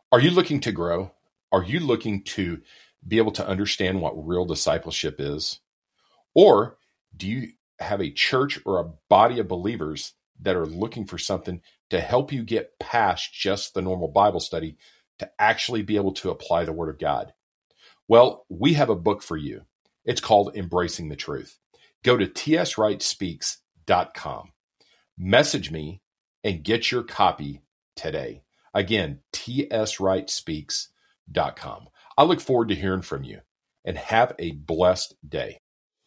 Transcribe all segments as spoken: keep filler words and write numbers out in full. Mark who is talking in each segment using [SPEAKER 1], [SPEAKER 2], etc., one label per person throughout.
[SPEAKER 1] Are you looking to grow? Are you looking to be able to understand what real discipleship is? Or do you have a church or a body of believers that are looking for something to help you get past just the normal Bible study to actually be able to apply the Word of God? Well, we have a book for you. It's called Embracing the Truth. Go to t s wright speaks dot com. Message me and get your copy today. Again, t s wright speaks dot com. I look forward to hearing from you, and have a blessed day.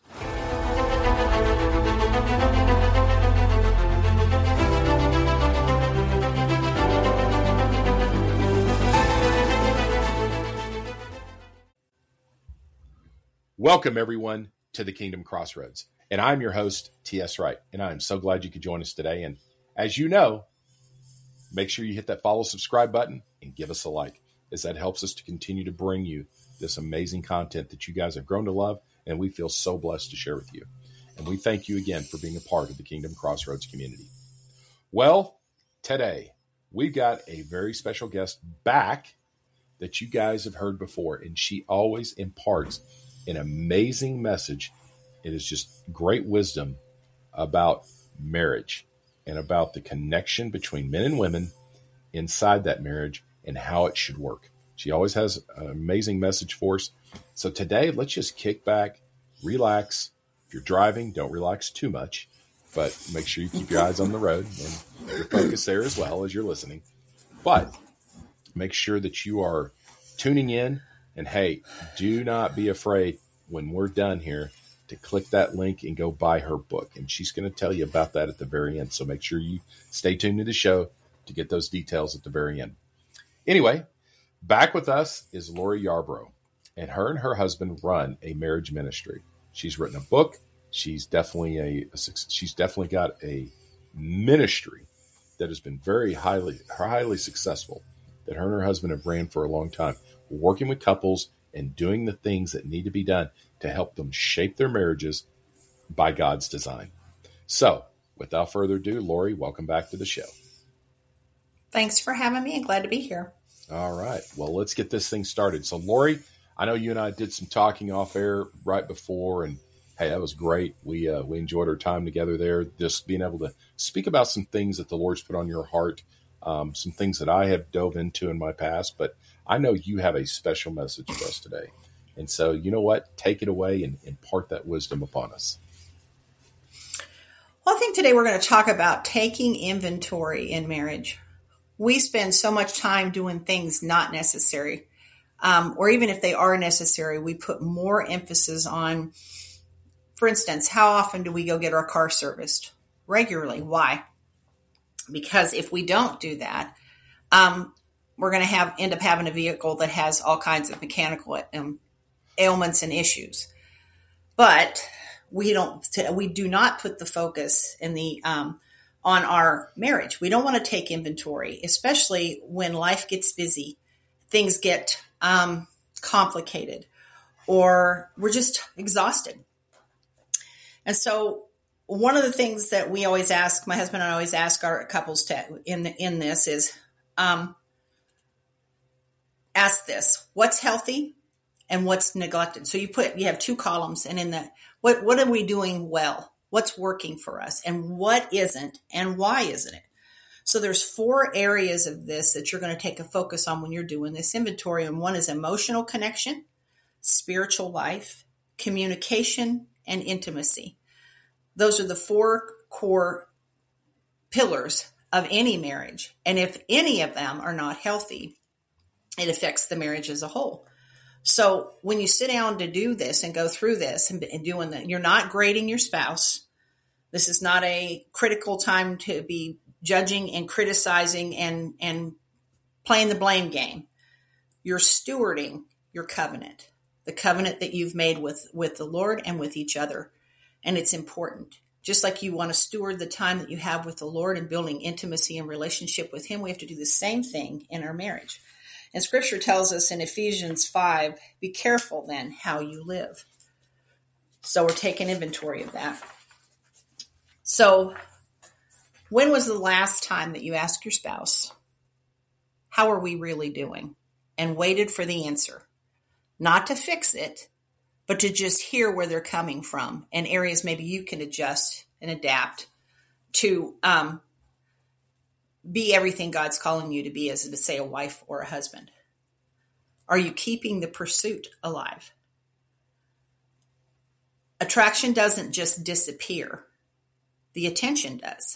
[SPEAKER 1] Welcome, everyone, to the Kingdom Crossroads. And I'm your host, T S Wright. And I'm so glad you could join us today. And as you know, make sure you hit that follow, subscribe button and give us a like, as that helps us to continue to bring you this amazing content that you guys have grown to love. And we feel so blessed to share with you. And we thank you again for being a part of the Kingdom Crossroads community. Well, today we've got a very special guest back that you guys have heard before. And she always imparts an amazing message. It is just great wisdom about marriage and about the connection between men and women inside that marriage and how it should work. She always has an amazing message for us. So today, let's just kick back, relax. If you're driving, don't relax too much, but make sure you keep your eyes on the road and your focus there as well as you're listening. But make sure that you are tuning in. And hey, do not be afraid when we're done here to click that link and go buy her book. And she's going to tell you about that at the very end. So make sure you stay tuned to the show to get those details at the very end. Anyway, back with us is Lori Yarbrough, and her and her husband run a marriage ministry. She's written a book. She's definitely a, a she's definitely got a ministry that has been very highly highly successful, that her and her husband have ran for a long time, working with couples and doing the things that need to be done to help them shape their marriages by God's design. So, without further ado, Lori, welcome back to the show.
[SPEAKER 2] Thanks for having me. I'm glad to be here.
[SPEAKER 1] All right. Well, let's get this thing started. So, Lori, I know you and I did some talking off air right before, and hey, that was great. We uh, we enjoyed our time together there, just being able to speak about some things that the Lord's put on your heart, um, some things that I have dove into in my past, but I know you have a special message for us today. And so, you know what? Take it away and impart that wisdom upon us.
[SPEAKER 2] Well, I think today we're going to talk about taking inventory in marriage. We spend so much time doing things not necessary, um, or even if they are necessary, we put more emphasis on, for instance, how often do we go get our car serviced? Regularly. Why? Because if we don't do that, um, we're going to have end up having a vehicle that has all kinds of mechanical um, ailments and issues. But we don't, we do not put the focus in the um, on our marriage. We don't want to take inventory, especially when life gets busy, things get um, complicated, or we're just exhausted. And so, one of the things that we always ask, my husband and I always ask our couples to in the, in this is. Um, Ask this, what's healthy and what's neglected? So you put, you have two columns, and in the, what, what are we doing well? What's working for us and what isn't, and why isn't it? So there's four areas of this that you're going to take a focus on when you're doing this inventory. And one is emotional connection, spiritual life, communication, and intimacy. Those are the four core pillars of any marriage. And if any of them are not healthy, it affects the marriage as a whole. So when you sit down to do this and go through this and, and doing that, you're not grading your spouse. This is not a critical time to be judging and criticizing and, and playing the blame game. You're stewarding your covenant, the covenant that you've made with, with the Lord and with each other. And it's important. Just like you want to steward the time that you have with the Lord and building intimacy and relationship with Him, we have to do the same thing in our marriage. And Scripture tells us in Ephesians five, be careful then how you live. So we're taking inventory of that. So when was the last time that you asked your spouse, how are we really doing? And waited for the answer. Not to fix it, but to just hear where they're coming from and areas maybe you can adjust and adapt to um, be everything God's calling you to be as, to say, a wife or a husband. Are you keeping the pursuit alive? Attraction doesn't just disappear. The attention does.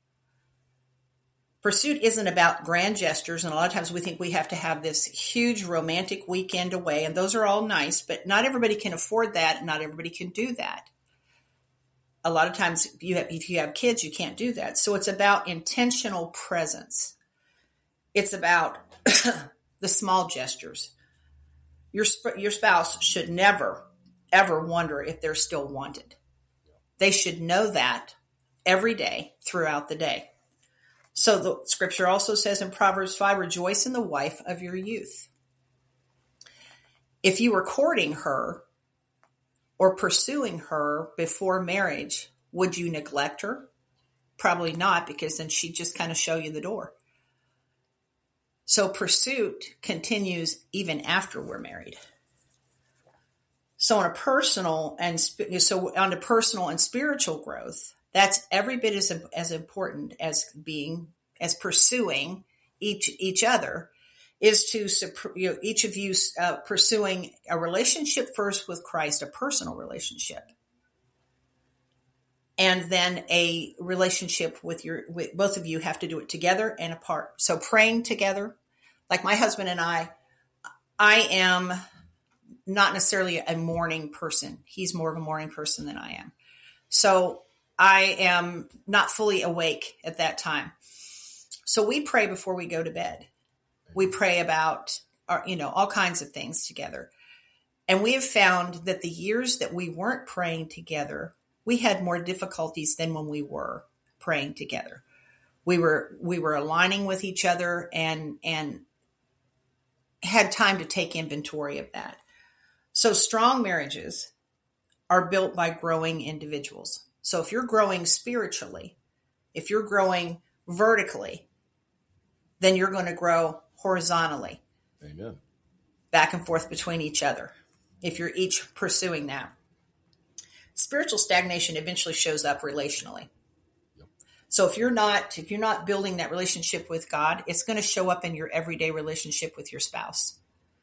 [SPEAKER 2] Pursuit isn't about grand gestures, and a lot of times we think we have to have this huge romantic weekend away, and those are all nice, but not everybody can afford that, and not everybody can do that. A lot of times, you have, if you have kids, you can't do that. So it's about intentional presence. It's about the small gestures. Your, your spouse should never, ever wonder if they're still wanted. They should know that every day throughout the day. So the scripture also says in Proverbs five, rejoice in the wife of your youth. If you were courting her or pursuing her before marriage, would you neglect her? Probably not, because then she'd just kind of show you the door. So pursuit continues even after we're married. So on a personal and so on a personal and spiritual growth, that's every bit as, as important as being, as pursuing each, each other, is to, you know, each of you uh, pursuing a relationship first with Christ, a personal relationship. And then a relationship with your, with both of you have to do it together and apart. So praying together, like my husband and I, I am not necessarily a morning person. He's more of a morning person than I am. So I am not fully awake at that time. So we pray before we go to bed. We pray about, our, you know, all kinds of things together. And we have found that the years that we weren't praying together, we had more difficulties than when we were praying together. We were, we were aligning with each other and, and had time to take inventory of that. So strong marriages are built by growing individuals. So if you're growing spiritually, if you're growing vertically, then you're going to grow horizontally.
[SPEAKER 1] Amen.
[SPEAKER 2] Back and forth between each other, if you're each pursuing that. Spiritual stagnation eventually shows up relationally. Yep. So if you're not, if you're not building that relationship with God, it's going to show up in your everyday relationship with your spouse.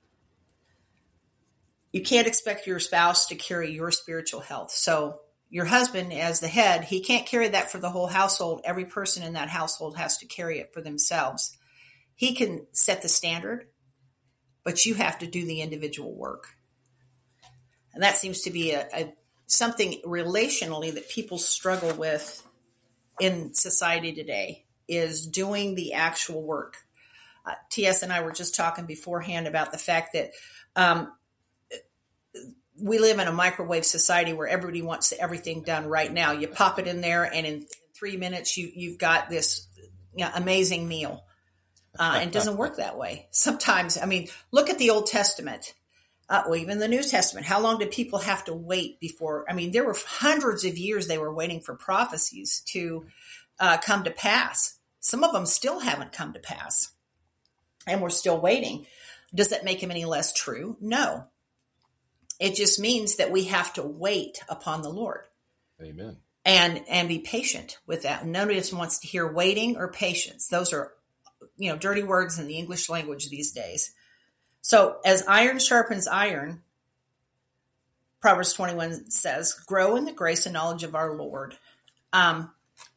[SPEAKER 2] You can't expect your spouse to carry your spiritual health. So your husband, as the head, he can't carry that for the whole household. Every person in that household has to carry it for themselves. He can set the standard, but you have to do the individual work. And that seems to be a, a something relationally that people struggle with in society today, is doing the actual work. Uh, T S and I were just talking beforehand about the fact that um, we live in a microwave society where everybody wants everything done right now. You pop it in there, and in three minutes, you, you've got this, you know, amazing meal. Uh, and it doesn't work that way. Sometimes, I mean, look at the Old Testament, uh, or even the New Testament. How long did people have to wait before? I mean, there were hundreds of years they were waiting for prophecies to uh, come to pass. Some of them still haven't come to pass, and we're still waiting. Does that make them any less true? No. It just means that we have to wait upon the Lord.
[SPEAKER 1] Amen.
[SPEAKER 2] And and be patient with that. Nobody just wants to hear waiting or patience. Those are, you know, dirty words in the English language these days. So as iron sharpens iron, Proverbs twenty-one says, grow in the grace and knowledge of our Lord. Um,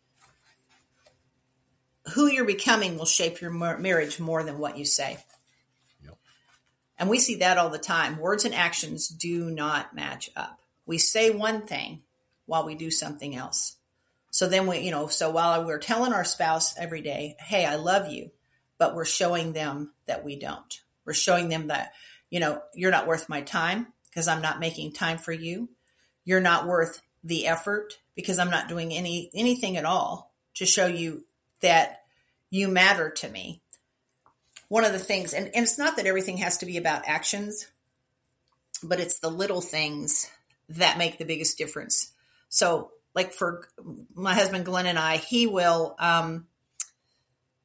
[SPEAKER 2] who you're becoming will shape your marriage more than what you say. Yep. And we see that all the time. Words and actions do not match up. We say one thing while we do something else. So then we, you know, so while we're telling our spouse every day, hey, I love you, but we're showing them that we don't. We're showing them that, you know, you're not worth my time because I'm not making time for you. You're not worth the effort because I'm not doing any anything at all to show you that you matter to me. One of the things, and, and it's not that everything has to be about actions, but it's the little things that make the biggest difference. So like for my husband, Glenn, and I, he will, um,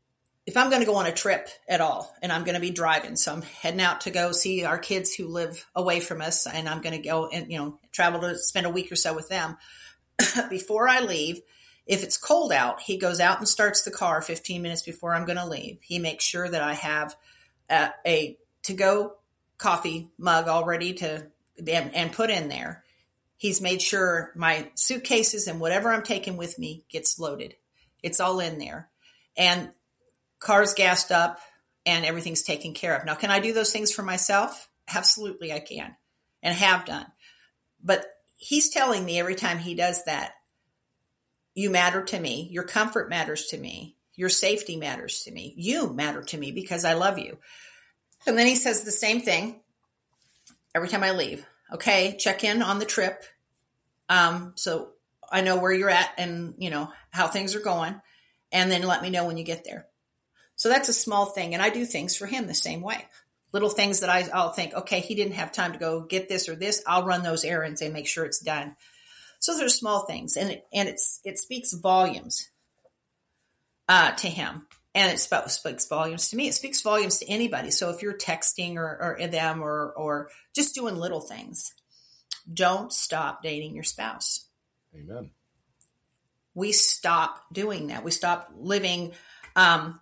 [SPEAKER 2] if I'm going to go on a trip at all and I'm going to be driving, so I'm heading out to go see our kids who live away from us, and I'm going to go and, you know, travel to spend a week or so with them. Before I leave, if it's cold out, he goes out and starts the car fifteen minutes before I'm going to leave. He makes sure that I have a, a to-go coffee mug all ready to and, and put in there. He's made sure my suitcases and whatever I'm taking with me gets loaded. It's all in there. And car's gassed up and everything's taken care of. Now, can I do those things for myself? Absolutely, I can and have done. But he's telling me every time he does that, you matter to me. Your comfort matters to me. Your safety matters to me. You matter to me because I love you. And then he says the same thing every time I leave. Okay, check in on the trip. Um, so I know where you're at and, you know, how things are going. And then let me know when you get there. So that's a small thing. And I do things for him the same way. Little things that I, I'll think, okay, he didn't have time to go get this or this. I'll run those errands and make sure it's done. So they're small things. And it, and it's, it speaks volumes uh, to him. And it sp- speaks volumes to me. It speaks volumes to anybody. So if you're texting or, or them or, or just doing little things, don't stop dating your spouse.
[SPEAKER 1] Amen.
[SPEAKER 2] We stop doing that. We stop living um,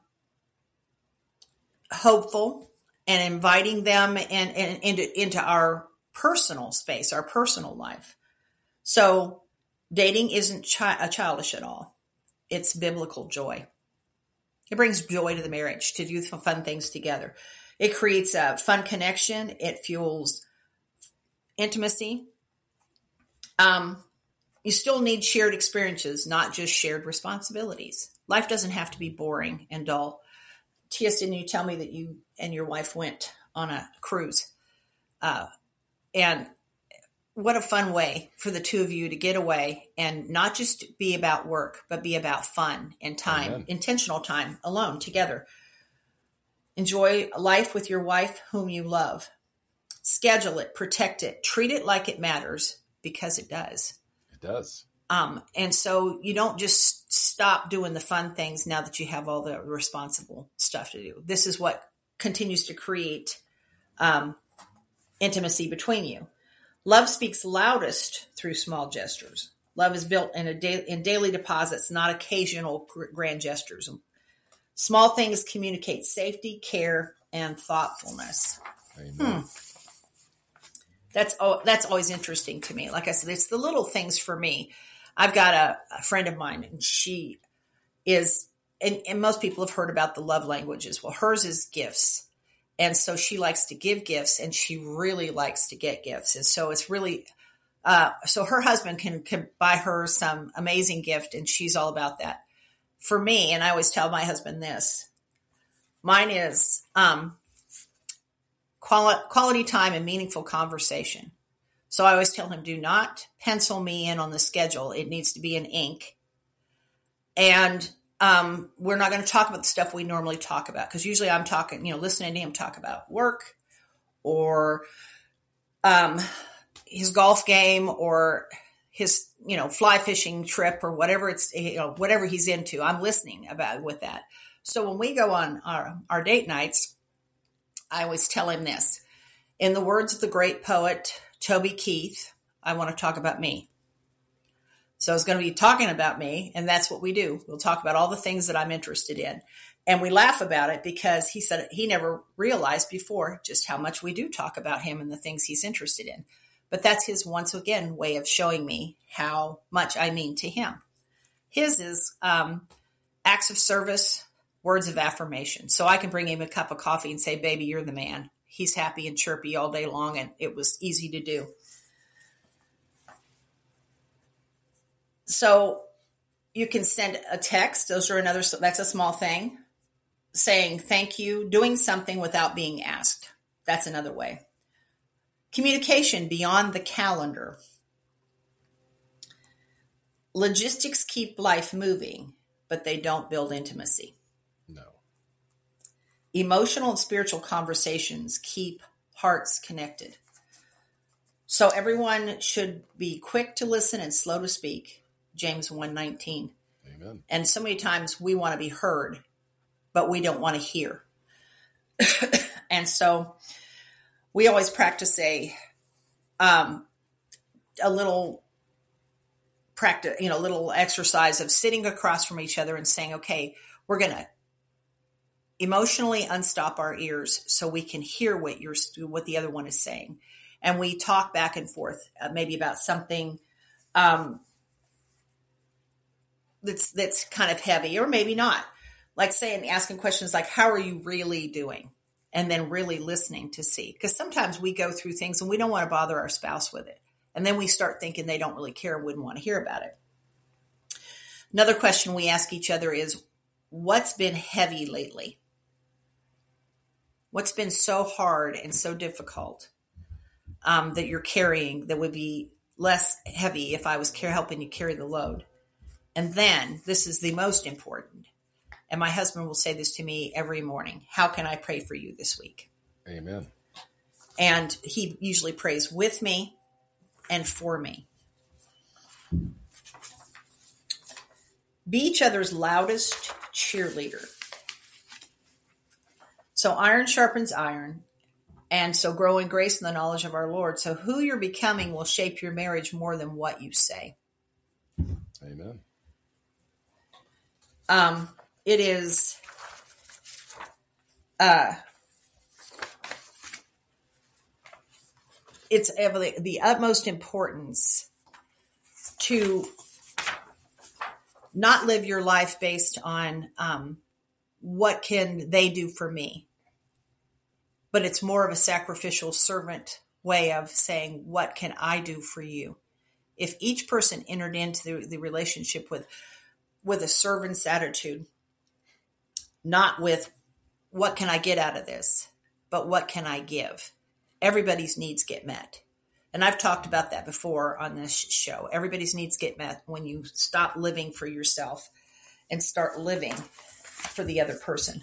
[SPEAKER 2] hopeful and inviting them in, in, into, into our personal space, our personal life. So dating isn't chi- childish at all. It's biblical joy. It brings joy to the marriage to do fun things together. It creates a fun connection. It fuels intimacy. Um, you still need shared experiences, not just shared responsibilities. Life doesn't have to be boring and dull. T S, didn't you tell me that you and your wife went on a cruise? Uh, and what a fun way for the two of you to get away and not just be about work, but be about fun and time, Amen. Intentional time alone together. Enjoy life with your wife whom you love. Schedule it, protect it, treat it like it matters because it does.
[SPEAKER 1] It does.
[SPEAKER 2] Um, and so you don't just stop doing the fun things now that you have all the responsible stuff to do. This is what continues to create um, intimacy between you. Love speaks loudest through small gestures. Love is built in a da- in daily deposits, not occasional grand gestures. Small things communicate safety, care, and thoughtfulness.
[SPEAKER 1] Amen.
[SPEAKER 2] Hmm. That's oh, that's always interesting to me. Like I said, it's the little things for me. I've got a, a friend of mine, and she is, and, and most people have heard about the love languages. Well, hers is gifts. And so she likes to give gifts, and she really likes to get gifts. And so it's really, uh, so her husband can, can buy her some amazing gift, and she's all about that. For me, and I always tell my husband this, mine is um, quali- quality time and meaningful conversation. So I always tell him, do not pencil me in on the schedule. It needs to be in ink. And Um, we're not going to talk about the stuff we normally talk about, because usually I'm talking, you know, listening to him talk about work or um, his golf game or his, you know, fly fishing trip or whatever it's, you know, whatever he's into. I'm listening about with that. So when we go on our, our date nights, I always tell him this. In the words of the great poet Toby Keith, I want to talk about me. So it's going to be talking about me, and that's what we do. We'll talk about all the things that I'm interested in. And we laugh about it because he said he never realized before just how much we do talk about him and the things he's interested in. But that's his, once again, way of showing me how much I mean to him. His is um, acts of service, words of affirmation. So I can bring him a cup of coffee and say, baby, you're the man. He's happy and chirpy all day long, and it was easy to do. So you can send a text. Those are another, that's a small thing. Saying thank you, doing something without being asked. That's another way. Communication beyond the calendar. Logistics keep life moving, but they don't build intimacy.
[SPEAKER 1] No.
[SPEAKER 2] Emotional and spiritual conversations keep hearts connected. So everyone should be quick to listen and slow to speak. James one nineteen.
[SPEAKER 1] Amen.
[SPEAKER 2] And so many times we want to be heard. but we don't want to hear. And so we always practice a, um, a little practice, you know, little exercise of sitting across from each other and saying, okay, we're going to emotionally unstop our ears so we can hear what you're, what the other one is saying. And we talk back and forth, uh, maybe about something, um, that's, that's kind of heavy, or maybe not. Like saying, asking questions like, how are you really doing? And then really listening to see. Because sometimes we go through things and we don't want to bother our spouse with it. And then we start thinking they don't really care and wouldn't want to hear about it. Another question we ask each other is, what's been heavy lately? What's been so hard and so difficult um, that you're carrying that would be less heavy if I was care- helping you carry the load? And then, this is the most important, and my husband will say this to me every morning, how can I pray for you this week?
[SPEAKER 1] Amen.
[SPEAKER 2] And he usually prays with me and for me. Be each other's loudest cheerleader. So iron sharpens iron, and so grow in grace and the knowledge of our Lord. So who you're becoming will shape your marriage more than what you say.
[SPEAKER 1] Amen.
[SPEAKER 2] Um, it is, uh, it's of the, the utmost importance to not live your life based on um, what can they do for me, but it's more of a sacrificial servant way of saying, what can I do for you? If each person entered into the, the relationship with with a servant's attitude, not with what can I get out of this, but what can I give? Everybody's needs get met. And I've talked about that before on this show. Everybody's needs get met when you stop living for yourself and start living for the other person.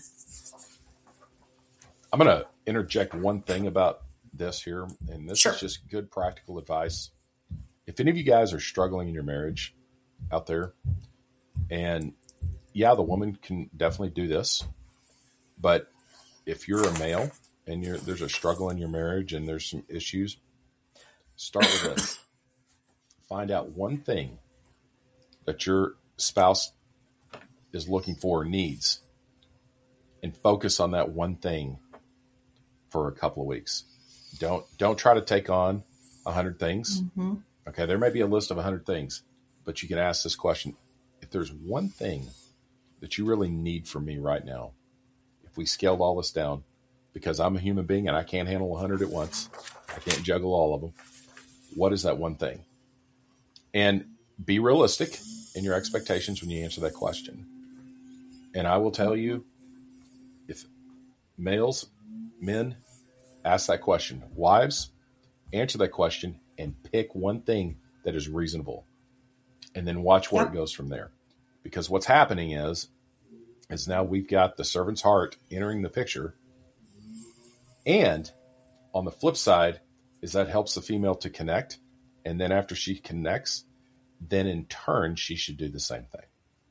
[SPEAKER 1] I'm going to interject one thing about this here, and this
[SPEAKER 2] Sure.
[SPEAKER 1] is just good practical advice. If any of you guys are struggling in your marriage out there, and yeah, the woman can definitely do this, but if you're a male and you're, there's a struggle in your marriage and there's some issues, start with this. Find out one thing that your spouse is looking for or needs, and focus on that one thing for a couple of weeks. Don't don't try to take on a hundred things.
[SPEAKER 2] Mm-hmm.
[SPEAKER 1] Okay, there may be a list of a hundred things, but you can ask this question: if there's one thing that you really need from me right now, if we scaled all this down, because I'm a human being and I can't handle a hundred at once, I can't juggle all of them. What is that one thing? And be realistic in your expectations when you answer that question. And I will tell you, if males, men, ask that question, wives, answer that question and pick one thing that is reasonable, and then watch where
[SPEAKER 2] Yep.
[SPEAKER 1] it goes from there. Because what's happening is, is now we've got the servant's heart entering the picture. And on the flip side is that helps the female to connect. And then after she connects, then in turn, she should do the same thing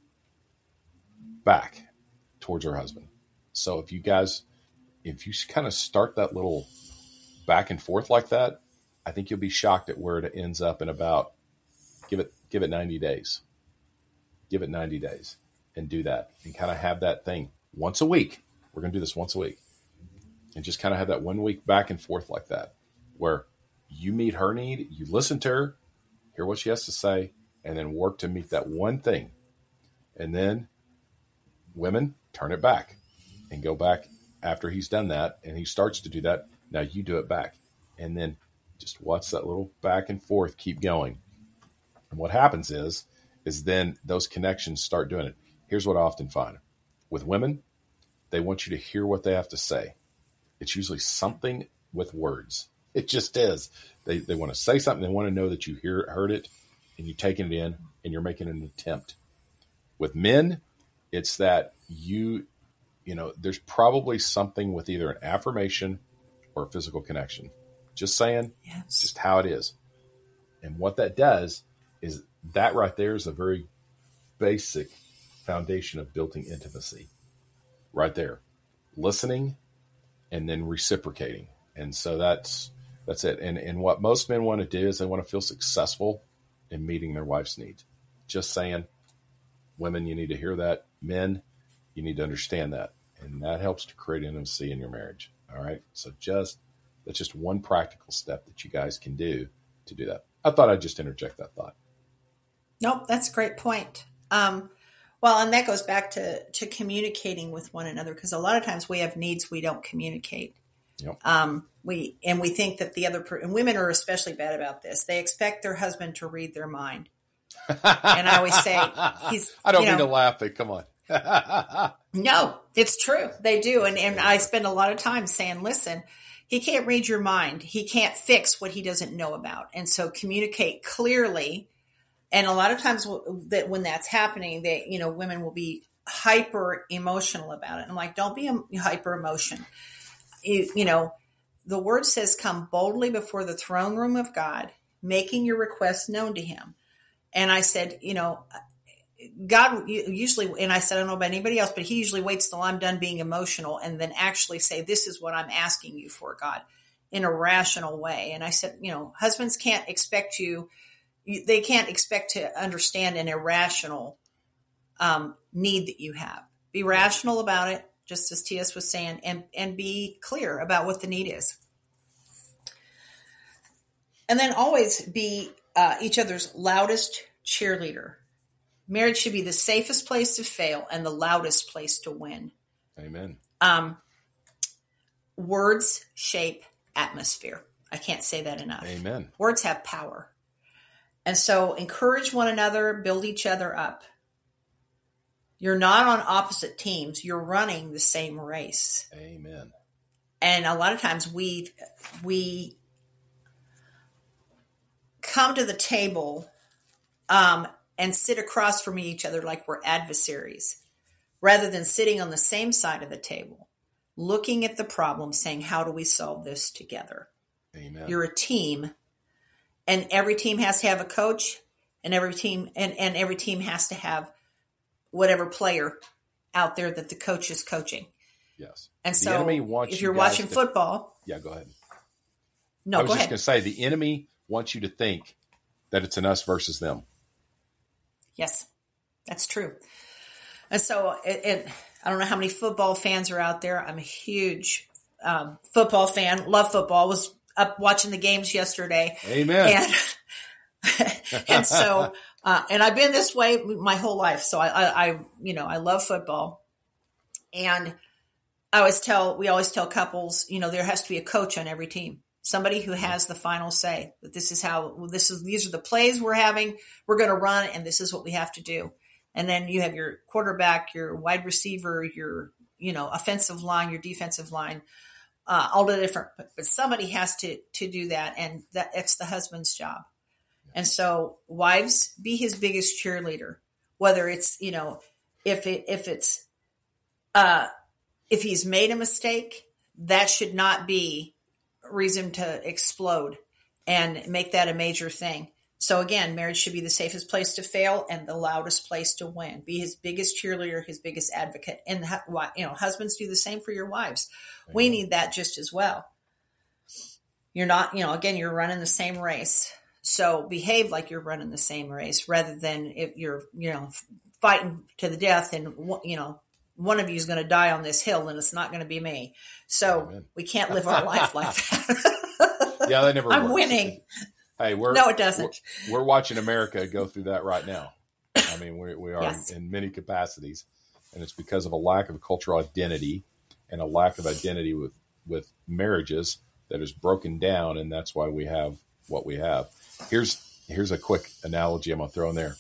[SPEAKER 1] back towards her husband. So if you guys, if you kind of start that little back and forth like that, I think you'll be shocked at where it ends up in about, give it, give it ninety days. Give it ninety days and do that and kind of have that thing once a week. We're going to do this once a week and just kind of have that one week back and forth like that, where you meet her need, you listen to her, hear what she has to say, and then work to meet that one thing. And then women, turn it back and go back after he's done that. And he starts to do that. Now you do it back. And then just watch that little back and forth, keep going. And what happens is, is then those connections start doing it. Here's what I often find with women. They want you to hear what they have to say. It's usually something with words. It just is. They they want to say something. They want to know that you hear heard it and you're taking it in and you're making an attempt. With men, it's that you, you know, there's probably something with either an affirmation or a physical connection. Just saying,
[SPEAKER 2] Yes.
[SPEAKER 1] just how it is. And what that does is that right there is a very basic foundation of building intimacy. right there, listening and then reciprocating. And so that's, that's it. And, and what most men want to do is they want to feel successful in meeting their wife's needs. Just saying, women, you need to hear that. Men, you need to understand that. And that helps to create intimacy in your marriage. All right. So just, that's just one practical step that you guys can do to do that. I thought I'd just interject that thought.
[SPEAKER 2] Nope. That's a great point. Um, well, and that goes back to, to communicating with one another, because a lot of times we have needs we don't communicate.
[SPEAKER 1] Yep.
[SPEAKER 2] Um, we, and we think that the other, per- and women are especially bad about this. They expect their husband to read their mind. And I always say, he's,
[SPEAKER 1] I don't
[SPEAKER 2] you
[SPEAKER 1] mean
[SPEAKER 2] know,
[SPEAKER 1] to laugh, but come on.
[SPEAKER 2] No, it's true. They do. And, and I spend a lot of time saying, listen, he can't read your mind. He can't fix what he doesn't know about. And so communicate clearly. And a lot of times that when that's happening, they, you know, women will be hyper emotional about it. I'm like, don't be hyper emotion. You, you know, the word says, come boldly before the throne room of God, making your requests known to him. And I said, you know, God usually, and I said, I don't know about anybody else, but he usually waits till I'm done being emotional and then actually say, this is what I'm asking you for, God, in a rational way. And I said, you know, husbands can't expect you, you they can't expect to understand an irrational um, need that you have. Be rational about it, just as T S was saying, and, and be clear about what the need is. And then always be uh, each other's loudest cheerleader. Marriage should be the safest place to fail and the loudest place to win.
[SPEAKER 1] Amen.
[SPEAKER 2] Um, words shape atmosphere. I can't say that enough.
[SPEAKER 1] Amen.
[SPEAKER 2] Words have power. And so encourage one another, build each other up. You're not on opposite teams. You're running the same race.
[SPEAKER 1] Amen.
[SPEAKER 2] And a lot of times we, we come to the table, um, and sit across from each other like we're adversaries, rather than sitting on the same side of the table, looking at the problem, saying, how do we solve this together?
[SPEAKER 1] Amen.
[SPEAKER 2] You're a team, and every team has to have a coach, and every team and, and every team has to have whatever player out there that the coach is coaching.
[SPEAKER 1] Yes.
[SPEAKER 2] And
[SPEAKER 1] The
[SPEAKER 2] so
[SPEAKER 1] enemy wants
[SPEAKER 2] if
[SPEAKER 1] you
[SPEAKER 2] you're
[SPEAKER 1] guys
[SPEAKER 2] watching
[SPEAKER 1] to-
[SPEAKER 2] football,
[SPEAKER 1] Yeah, go ahead.
[SPEAKER 2] no,
[SPEAKER 1] I was
[SPEAKER 2] go
[SPEAKER 1] just
[SPEAKER 2] ahead.
[SPEAKER 1] going to say, the enemy wants you to think that it's an us versus them.
[SPEAKER 2] Yes, that's true. And so it, it, I don't know how many football fans are out there. I'm a huge um, football fan, love football, was up watching the games yesterday.
[SPEAKER 1] Amen.
[SPEAKER 2] And, and so, uh, and I've been this way my whole life. So I, I, I, you know, I love football. And I always tell, we always tell couples, you know, there has to be a coach on every team. Somebody who has the final say that this is how, well, this is, these are the plays we're having, we're going to run, and this is what we have to do. And then you have your quarterback, your wide receiver, your, you know, offensive line, your defensive line, uh, all the different, but, but somebody has to, to do that. And that it's the husband's job. And so wives, be his biggest cheerleader, whether it's, you know, if it, if it's, uh, if he's made a mistake, that should not be reason to explode and make that a major thing. So again, marriage should be the safest place to fail and the loudest place to win. Be his biggest cheerleader, his biggest advocate. And, you know, husbands, do the same for your wives. Mm-hmm. We need that just as well. You're not, you know, again, you're running the same race. So behave like you're running the same race rather than if you're, you know, fighting to the death and, you know, one of you is going to die on this hill and it's not going to be me. So Amen. We can't live our life like that.
[SPEAKER 1] Yeah, that never
[SPEAKER 2] I'm
[SPEAKER 1] works.
[SPEAKER 2] winning.
[SPEAKER 1] Hey, we're
[SPEAKER 2] no, it doesn't.
[SPEAKER 1] We're, we're watching America go through that right now. I mean, we, we are
[SPEAKER 2] yes.
[SPEAKER 1] in many capacities, and it's because of a lack of cultural identity and a lack of identity with, with marriages that is broken down, and that's why we have what we have. Here's here's a quick analogy I'm going to throw in there.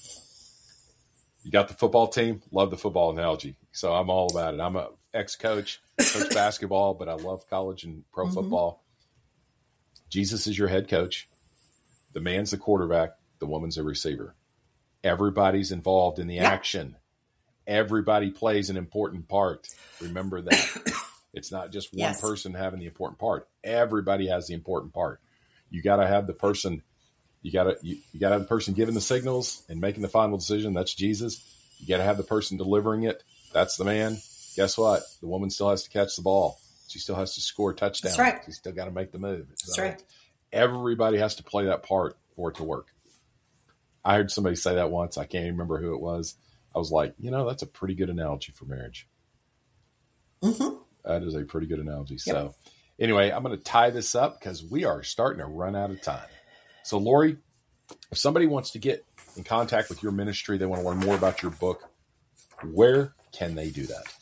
[SPEAKER 1] You got the football team, love the football analogy. So I'm all about it. I'm a ex-coach, coach basketball, but I love college and pro mm-hmm. football. Jesus is your head coach. The man's the quarterback. The woman's the receiver. Everybody's involved in the yeah. action. Everybody plays an important part. Remember that. It's not just one
[SPEAKER 2] yes.
[SPEAKER 1] person having the important part. Everybody has the important part. You got to have the person You got to you, you got to have the person giving the signals and making the final decision. That's Jesus. You got to have the person delivering it. That's the man. You guess what? The woman still has to catch the ball. She still has to score a touchdown.
[SPEAKER 2] That's right.
[SPEAKER 1] She's still got to make the move.
[SPEAKER 2] That's
[SPEAKER 1] So
[SPEAKER 2] right.
[SPEAKER 1] everybody has to play that part for it to work. I heard somebody say that once. I can't even remember who it was. I was like, you know, that's a pretty good analogy for marriage.
[SPEAKER 2] Mm-hmm.
[SPEAKER 1] That is a pretty good analogy.
[SPEAKER 2] Yep.
[SPEAKER 1] So anyway, I'm going to tie this up because we are starting to run out of time. So Lori, if somebody wants to get in contact with your ministry, they want to learn more about your book, where can they do that?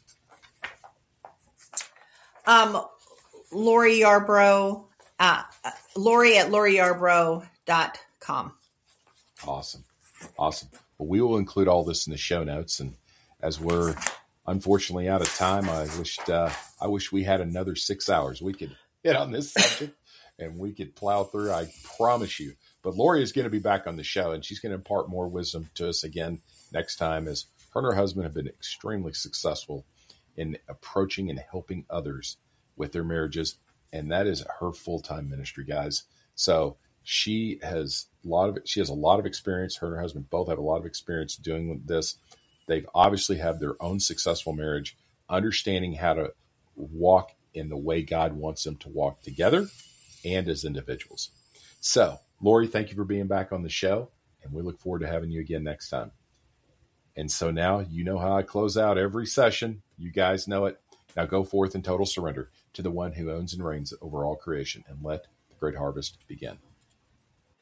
[SPEAKER 2] Um, Lori Yarbrough, uh, Lori at lori yarbrough dot com.
[SPEAKER 1] Awesome. Awesome. Well, we will include all this in the show notes. And as we're unfortunately out of time, I wished, uh, I wish we had another six hours. We could hit on this subject and we could plow through. I promise you. But Lori is going to be back on the show, and she's going to impart more wisdom to us again next time, as her and her husband have been extremely successful in approaching and helping others with their marriages. And that is her full-time ministry, guys. So she has a lot of, she has a lot of experience. Her and her husband both have a lot of experience doing this. They've obviously had their own successful marriage, understanding how to walk in the way God wants them to walk together and as individuals. So, Lori, thank you for being back on the show, and we look forward to having you again next time. And so now you know how I close out every session. You guys know it. Now go forth in total surrender to the one who owns and reigns over all creation, and let the great harvest begin.